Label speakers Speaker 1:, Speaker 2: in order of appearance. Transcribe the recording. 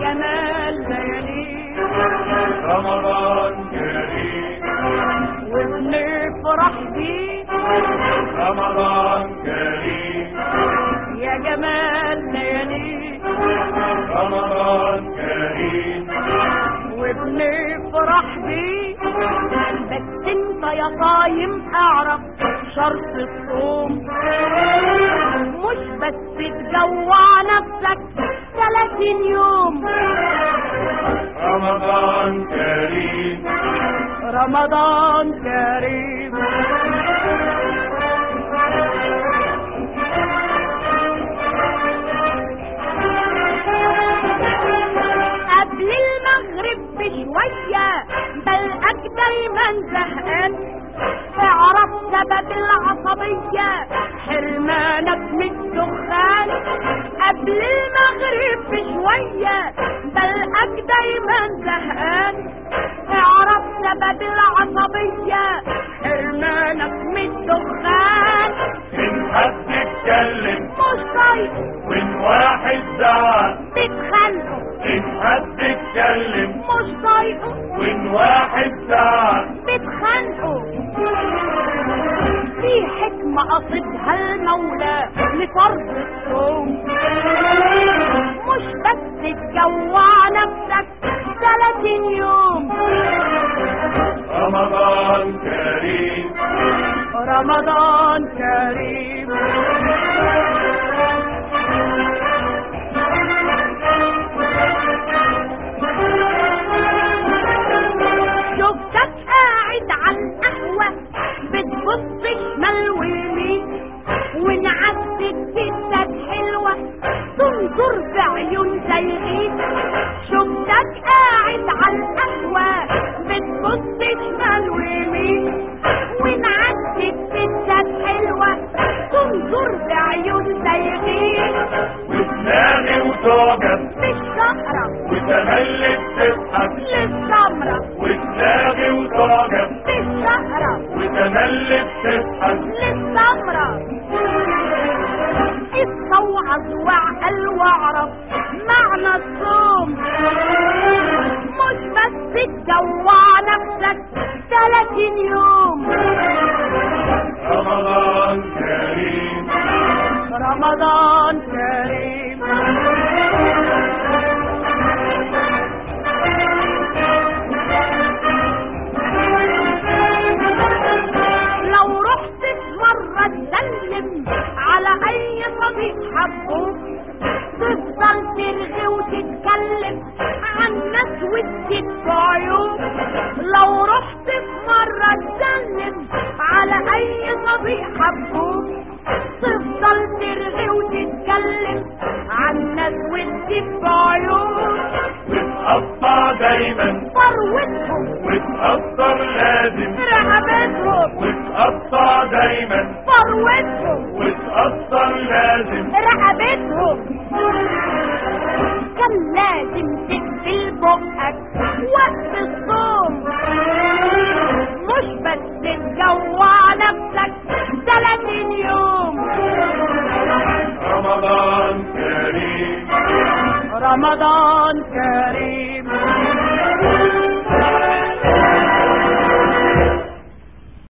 Speaker 1: جمال ليالي
Speaker 2: رمضان كريم
Speaker 1: وبنفرح بيه
Speaker 2: رمضان كريم
Speaker 1: يا جمال ليالي
Speaker 2: رمضان كريم
Speaker 1: وبنفرح بيه بس انت يا صايم اعرف شرط الصوم مش بس تجوع نفسك 30 يوم
Speaker 2: رمضان كريم
Speaker 1: رمضان كريم قبل المغرب بشوية بلقاك دايما زهقان اعرف سبب العصبية حرمانك من الدخان قبل المغرب بشوية بلقاك دايما زهقان اعرف سبب العصبية حرمانك من الدخان
Speaker 2: إن حد اتكلم
Speaker 1: مش طايق
Speaker 2: وإن واحد زعل
Speaker 1: بتخانقوا
Speaker 2: إن حد اتكلم
Speaker 1: مش طايقه
Speaker 2: وإن واحد زعل
Speaker 1: بتخانقوا في حكمة قصدها المولى لفرض الصوم مش بس تجوع نفسك 30 يوم
Speaker 2: رمضان كريم
Speaker 1: رمضان كريم شفتك قاعد على القهوة بتبص شمال ويمين ونعدت ستات حلوة تنظر بعيون زيغين شفتك قاعد على القهوة بتبص شمال ويمين ونعدت ستات حلوة تنظر بعيون زيغين
Speaker 2: وتنادي وتعجب
Speaker 1: بالشقرة
Speaker 2: وتملي بتضحك
Speaker 1: للسمرة
Speaker 2: وتنادي وتعجب
Speaker 1: بالشقرة
Speaker 2: وتملي بتضحك
Speaker 1: للسمرة استوعظ وعقل واعرف معنى الصوم مش بس تجوع نفسك 30 يوم
Speaker 2: رمضان كريم
Speaker 1: رمضان كريم لو رحت في مرة تسلم على اي صديق حبوك تفضل ترغي وتتكلم عن ناس وتجيب عيوب لو رحت في مرة تسلم على اي صديق حبوك تفضل ترغي وتتكلم عن ناس وتجيب عيوب
Speaker 2: وتقطع دايما
Speaker 1: ثروتهم
Speaker 2: وتقطر لازم
Speaker 1: رقبتهم
Speaker 2: وتقطع دايما
Speaker 1: ثروتهم
Speaker 2: وتقطر لازم
Speaker 1: رقبتهم كان لازم تقفل بقك وقت الصوم مش بس تجوع نفسك 30 يوم
Speaker 2: رمضان كريم
Speaker 1: رمضان كريم